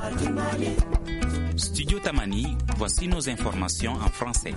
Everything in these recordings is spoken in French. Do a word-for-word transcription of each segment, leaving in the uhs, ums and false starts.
Studio Tamani, voici nos informations en français.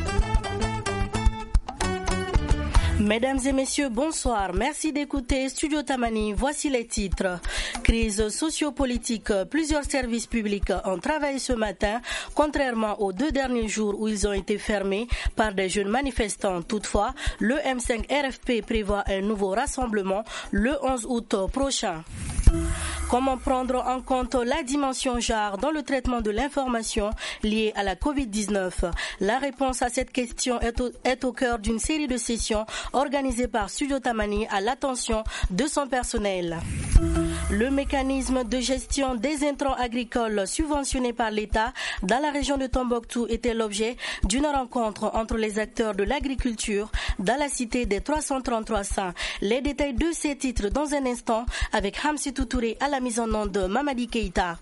Mesdames et messieurs, bonsoir. Merci d'écouter Studio Tamani. Voici les titres. Crise sociopolitique. Plusieurs services publics ont travaillé ce matin, contrairement aux deux derniers jours où ils ont été fermés par des jeunes manifestants. Toutefois, le M cinq R F P prévoit un nouveau rassemblement le onze août prochain. Comment prendre en compte la dimension genre dans le traitement de l'information liée à la covid dix-neuf? La réponse à cette question est au, est au cœur d'une série de sessions organisées par Studio Tamani à l'attention de son personnel. Le mécanisme de gestion des intrants agricoles subventionnés par l'État dans la région de Tombouctou était l'objet d'une rencontre entre les acteurs de l'agriculture dans la cité des trois cent trente-trois saints. Les détails de ces titres dans un instant avec Hamsitou Touré à la mise en onde de Mamadi Keïta.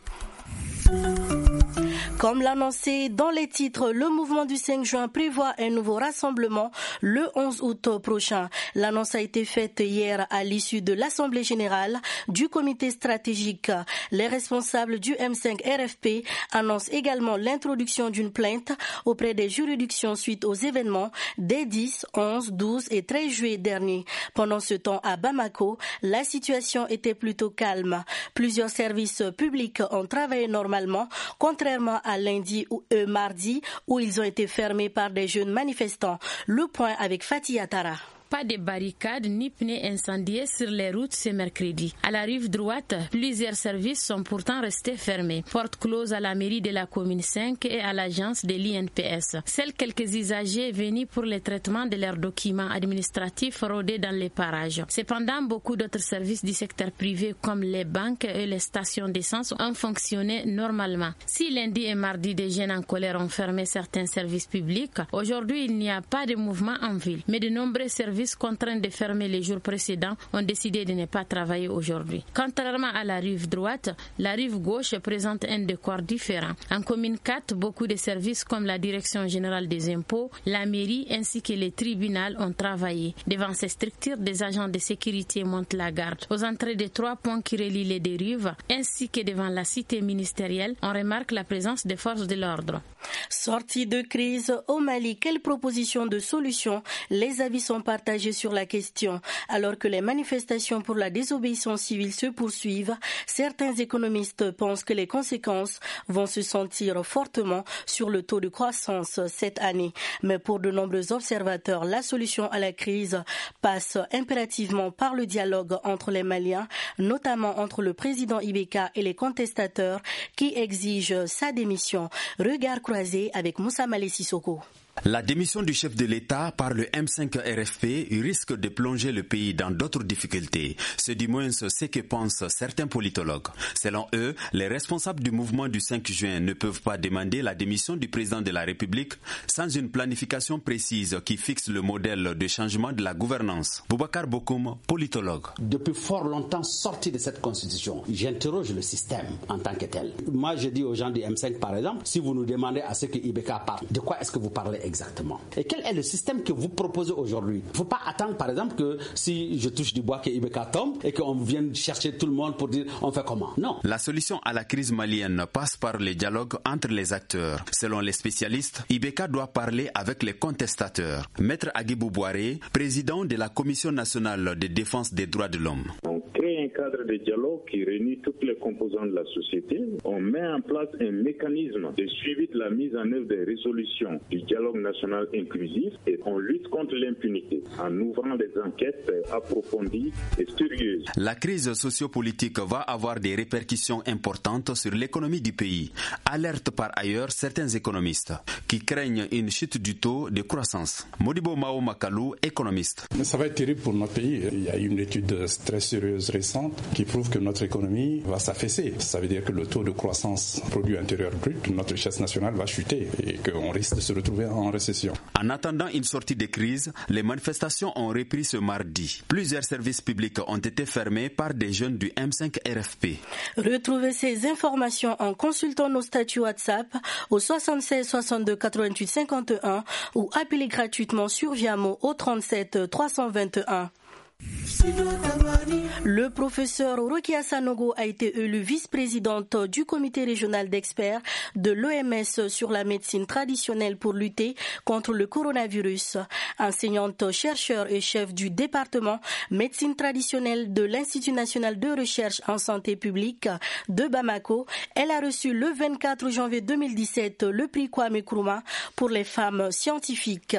Comme l'annoncé dans les titres, le mouvement du cinq juin prévoit un nouveau rassemblement le onze août prochain. L'annonce a été faite hier à l'issue de l'Assemblée générale du comité stratégique. Les responsables du M cinq R F P annoncent également l'introduction d'une plainte auprès des juridictions suite aux événements des dix, onze, douze et treize juillet dernier. Pendant ce temps, à Bamako, la situation était plutôt calme. Plusieurs services publics ont travaillé normalement, contrairement à lundi ou euh, mardi où ils ont été fermés par des jeunes manifestants. Le point avec Fatih Atara. Pas de barricades ni pneus incendiés sur les routes ce mercredi. À la rive droite, plusieurs services sont pourtant restés fermés. Porte close à la mairie de la commune cinq et à l'agence de l'I N P S. Seuls quelques usagers venus pour le traitement de leurs documents administratifs rôdaient dans les parages. Cependant, beaucoup d'autres services du secteur privé comme les banques et les stations d'essence ont fonctionné normalement. Si lundi et mardi des jeunes en colère ont fermé certains services publics, aujourd'hui il n'y a pas de mouvement en ville. Mais de nombreux services contraints de fermer les jours précédents ont décidé de ne pas travailler aujourd'hui. Contrairement à la rive droite, la rive gauche présente un décor différent. En commune quatre, beaucoup de services comme la direction générale des impôts, la mairie ainsi que les tribunaux ont travaillé. Devant ces structures, des agents de sécurité montent la garde. Aux entrées des trois ponts qui relient les deux rives, ainsi que devant la cité ministérielle, on remarque la présence des forces de l'ordre. Sortie de crise au Mali, quelles propositions de solutions? Les avis sont partagés sur la question. Alors que les manifestations pour la désobéissance civile se poursuivent, certains économistes pensent que les conséquences vont se sentir fortement sur le taux de croissance cette année. Mais pour de nombreux observateurs, la solution à la crise passe impérativement par le dialogue entre les Maliens, notamment entre le président Ibeka et les contestateurs qui exigent sa démission. Regard croisé avec Moussa Malé Sissoko. La démission du chef de l'État par le M cinq R F P risque de plonger le pays dans d'autres difficultés. C'est du moins ce que pensent certains politologues. Selon eux, les responsables du mouvement du cinq juin ne peuvent pas demander la démission du président de la République sans une planification précise qui fixe le modèle de changement de la gouvernance. Boubacar Bokoum, politologue. Depuis fort longtemps sorti de cette constitution, j'interroge le système en tant que tel. Moi, je dis aux gens du M cinq, par exemple, si vous nous demandez à ce que Ibeka parle, de quoi est-ce que vous parlez exactement? Et quel est le système que vous proposez aujourd'hui? Il ne faut pas attendre, par exemple, que si je touche du bois, que Ibeka tombe et qu'on vienne chercher tout le monde pour dire on fait comment. Non. La solution à la crise malienne passe par le dialogue entre les acteurs. Selon les spécialistes, Ibeka doit parler avec les contestateurs. Maître Agibou Boiré, président de la Commission nationale de défense des droits de l'homme. On crée un cadre de dialogue qui réunit toutes les composantes de la société. On met en place un mécanisme de suivi de la mise en œuvre des résolutions du dialogue national inclusif et on lutte contre l'impunité en ouvrant des enquêtes approfondies et sérieuses. La crise sociopolitique va avoir des répercussions importantes sur l'économie du pays. Alerte par ailleurs certains économistes qui craignent une chute du taux de croissance. Modibo Mao Makalou, économiste. Mais ça va être terrible pour notre pays. Il y a une étude très sérieuse récente qui prouve que notre économie va s'affaisser. Ça veut dire que le taux de croissance produit intérieur brut, notre richesse nationale va chuter et qu'on risque de se retrouver en récession. En attendant une sortie de crise, les manifestations ont repris ce mardi. Plusieurs services publics ont été fermés par des jeunes du M cinq R F P. Retrouvez ces informations en consultant nos statuts WhatsApp au soixante-seize soixante-deux quatre-vingt-huit cinquante et un ou appelez gratuitement sur Viamo au trente-sept trois cent vingt et un. Le professeur Rokia Sanogo a été élu vice-présidente du comité régional d'experts de l'O M S sur la médecine traditionnelle pour lutter contre le coronavirus. Enseignante, chercheur et chef du département médecine traditionnelle de l'Institut national de recherche en santé publique de Bamako, elle a reçu le vingt-quatre janvier deux mille dix-sept le prix Kwame Nkrumah pour les femmes scientifiques.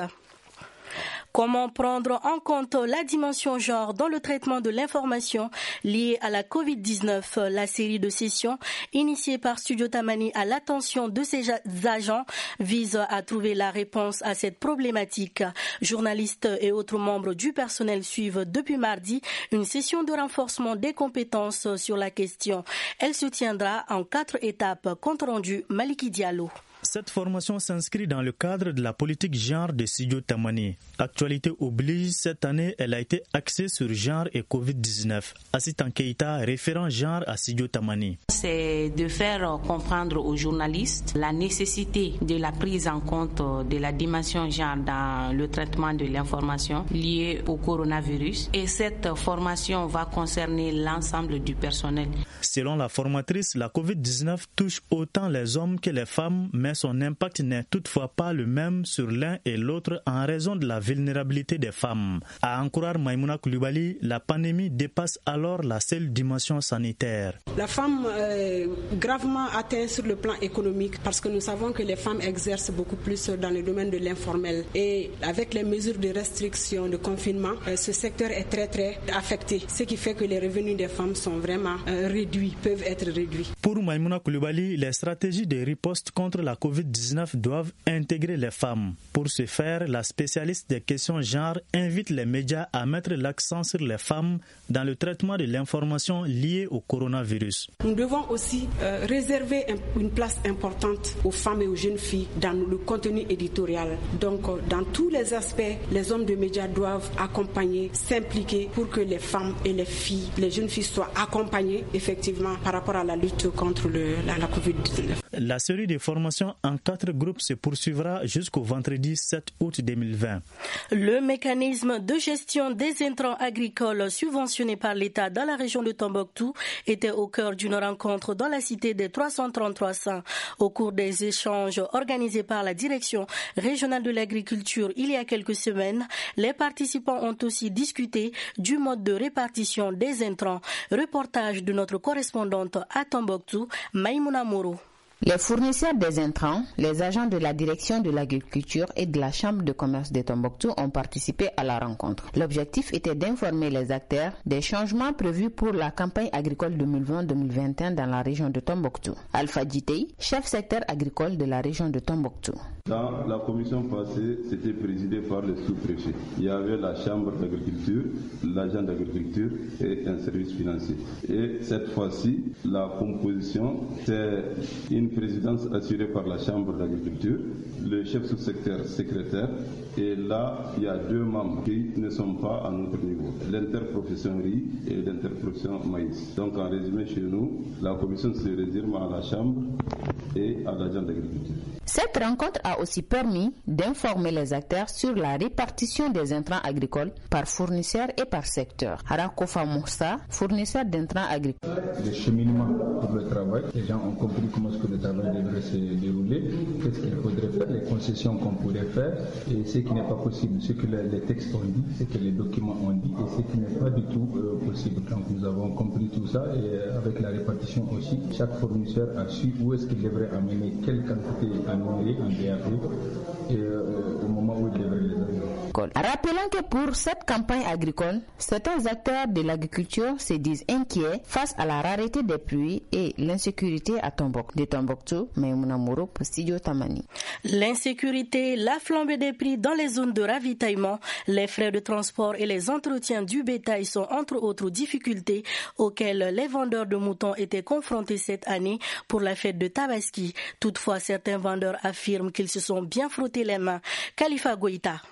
Comment prendre en compte la dimension genre dans le traitement de l'information liée à la covid dix-neuf? La série de sessions initiée par Studio Tamani à l'attention de ses agents vise à trouver la réponse à cette problématique. Journalistes et autres membres du personnel suivent depuis mardi une session de renforcement des compétences sur la question. Elle se tiendra en quatre étapes. Compte rendu Maliki Diallo. Cette formation s'inscrit dans le cadre de la politique genre de Studio Tamani. Actualité oblige, cette année, elle a été axée sur genre et covid dix-neuf. Assistant Keita, référent genre à Studio Tamani. C'est de faire comprendre aux journalistes la nécessité de la prise en compte de la dimension genre dans le traitement de l'information liée au coronavirus. Et cette formation va concerner l'ensemble du personnel. Selon la formatrice, la covid dix-neuf touche autant les hommes que les femmes, mais son impact n'est toutefois pas le même sur l'un et l'autre en raison de la vulnérabilité des femmes. À en croire Maïmouna Koulibaly, la pandémie dépasse alors la seule dimension sanitaire. La femme est gravement atteinte sur le plan économique parce que nous savons que les femmes exercent beaucoup plus dans le domaine de l'informel. Et avec les mesures de restriction, de confinement, ce secteur est très très affecté. Ce qui fait que les revenus des femmes sont vraiment réduits, peuvent être réduits. Pour Maïmouna Koulibaly, les stratégies de riposte contre la covid dix-neuf doivent intégrer les femmes. Pour ce faire, la spécialiste des questions genre invite les médias à mettre l'accent sur les femmes dans le traitement de l'information liée au coronavirus. Nous devons aussi euh, réserver un, une place importante aux femmes et aux jeunes filles dans le contenu éditorial. Donc, euh, dans tous les aspects, les hommes de médias doivent accompagner, s'impliquer pour que les femmes et les filles, les jeunes filles soient accompagnées effectivement par rapport à la lutte contre le, la, la covid dix-neuf. La série de formations en quatre groupes se poursuivra jusqu'au vendredi sept août deux mille vingt. Le mécanisme de gestion des intrants agricoles subventionnés par l'État dans la région de Tombouctou était au cœur d'une rencontre dans la cité des trois cent trente-trois saints. Au cours des échanges organisés par la direction régionale de l'agriculture il y a quelques semaines, les participants ont aussi discuté du mode de répartition des intrants. Reportage de notre correspondante à Tombouctou, Maïmouna Moro. Les fournisseurs des intrants, les agents de la direction de l'agriculture et de la chambre de commerce de Tombouctou ont participé à la rencontre. L'objectif était d'informer les acteurs des changements prévus pour la campagne agricole deux mille vingt deux mille vingt et un dans la région de Tombouctou. Alpha Djitei, chef secteur agricole de la région de Tombouctou. Dans la commission passée, c'était présidé par le sous-préfet. Il y avait la chambre d'agriculture, l'agent d'agriculture et un service financier. Et cette fois-ci, la composition, c'est une présidence assurée par la chambre d'agriculture, le chef sous-secteur secrétaire, et là, il y a deux membres qui ne sont pas à notre niveau, l'interprofession riz et l'interprofession maïs. Donc en résumé, chez nous, la commission se résume à la chambre et à l'agent d'agriculture. Cette rencontre a aussi permis d'informer les acteurs sur la répartition des intrants agricoles par fournisseurs et par secteur. Harakofa Moussa, fournisseur d'intrants agricoles. Le cheminement pour le travail, les gens ont compris comment est-ce que le travail devrait se dérouler, qu'est-ce qu'il faudrait faire, les concessions qu'on pourrait faire et ce qui n'est pas possible, ce que les textes ont dit, ce que les documents ont dit et ce qui n'est pas du tout euh, possible. Donc nous avons compris tout ça et avec la répartition aussi, chaque fournisseur a su où est-ce qu'il devrait amener quelle quantité amener en D A P et euh, au moment où il devrait les amener. Rappelons que pour cette campagne agricole, certains acteurs de l'agriculture se disent inquiets face à la rareté des pluies et l'insécurité à Tombouctou. De Tombouctou, Maïmouna Moro pour Studio Tamani. L'insécurité, la flambée des prix dans les zones de ravitaillement, les frais de transport et les entretiens du bétail sont entre autres difficultés auxquelles les vendeurs de moutons étaient confrontés cette année pour la fête de Tabaski. Toutefois, certains vendeurs affirment qu'ils se sont bien frottés les mains. Khalifa Goïta.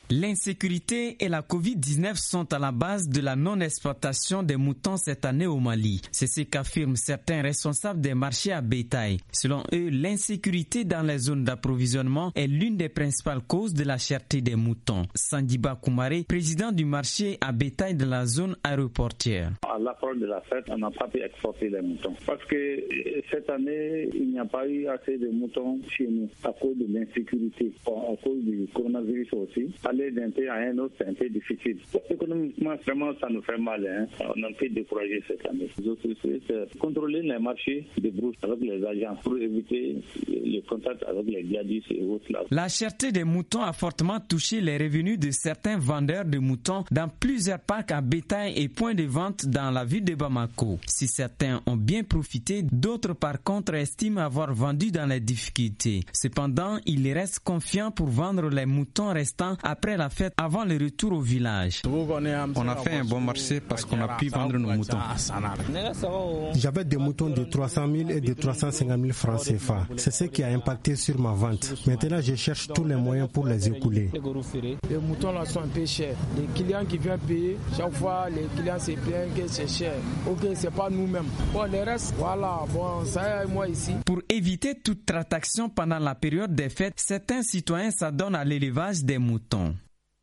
L'insécurité et la covid dix-neuf sont à la base de la non-exploitation des moutons cette année au Mali. C'est ce qu'affirment certains responsables des marchés à bétail. Selon eux, l'insécurité dans les zones d'approvisionnement est l'une des principales causes de la cherté des moutons. Sandiba Koumaré, président du marché à bétail de la zone aéroportière. À l'approche de la fête, on n'a pas pu exporter les moutons. Parce que cette année, il n'y a pas eu assez de moutons chez nous à cause de l'insécurité, à cause du coronavirus aussi. Aller d'un pays à un autre, c'est un peu difficile. Économiquement, vraiment, ça nous fait mal. Hein. On a un peu découragé cette année. Les autres, c'est contrôler les marchés de brousse avec les agents pour éviter les contacts avec les djihadistes et autres. Là. La cherté des moutons a fortement touché les revenus de certains vendeurs de moutons dans plusieurs parcs à bétail et points de vente dans la ville de Bamako. Si certains ont bien profité, d'autres par contre estiment avoir vendu dans les difficultés. Cependant, ils restent confiants pour vendre les moutons restants après la fête avant le retour au village. On a fait un bon marché parce qu'on a pu vendre nos moutons. J'avais des moutons de trois cent mille et de trois cent cinquante mille francs C F A. C'est ce qui a impacté sur ma vente. Maintenant, je cherche tous les moyens pour les écouler. Les moutons là sont un peu chers. Les clients qui viennent payer, chaque fois les clients se plaignent que c'est cher. Ok, c'est pas nous-mêmes. Bon, le reste, voilà, bon, ça y est, moi ici. Pour éviter toute tratation pendant la période des fêtes, certains citoyens s'adonnent à l'élevage des moutons.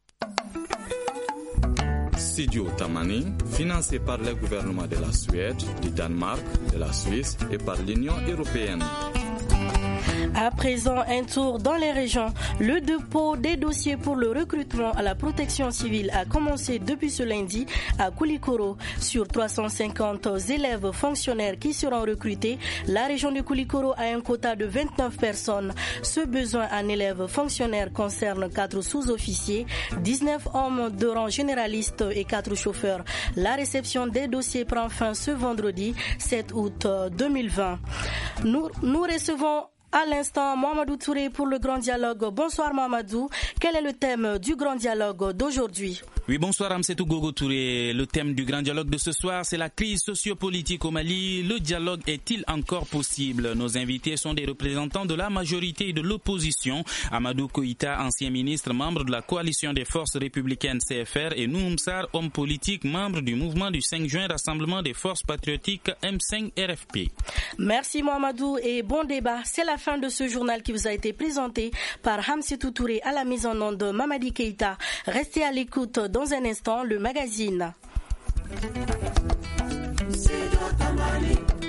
Studio Tamani, financé par le gouvernement de la Suède, du Danemark, de la Suisse et par l'Union européenne. À présent, un tour dans les régions. Le dépôt des dossiers pour le recrutement à la protection civile a commencé depuis ce lundi à Koulikoro. Sur trois cent cinquante élèves fonctionnaires qui seront recrutés, la région de Koulikoro a un quota de vingt-neuf personnes. Ce besoin en élèves fonctionnaires concerne quatre sous-officiers, dix-neuf hommes de rang généraliste et quatre chauffeurs. La réception des dossiers prend fin ce vendredi sept août deux mille vingt. Nous, nous recevons à l'instant Mohamedou Touré pour le Grand Dialogue. Bonsoir Mohamedou, quel est le thème du Grand Dialogue d'aujourd'hui? Oui, bonsoir Amsetou Gogo Touré. Le thème du Grand Dialogue de ce soir, c'est la crise sociopolitique au Mali. Le dialogue est-il encore possible? Nos invités sont des représentants de la majorité et de l'opposition. Amadou Koïta, ancien ministre, membre de la coalition des forces républicaines C F R, et Noum Sarr, homme politique, membre du mouvement du cinq juin, Rassemblement des forces patriotiques M cinq R F P. Merci Mohamedou et bon débat. C'est la fin de ce journal qui vous a été présenté par Hamsetou Touré à la mise en onde de Mamadi Keïta. Restez à l'écoute dans un instant, le magazine.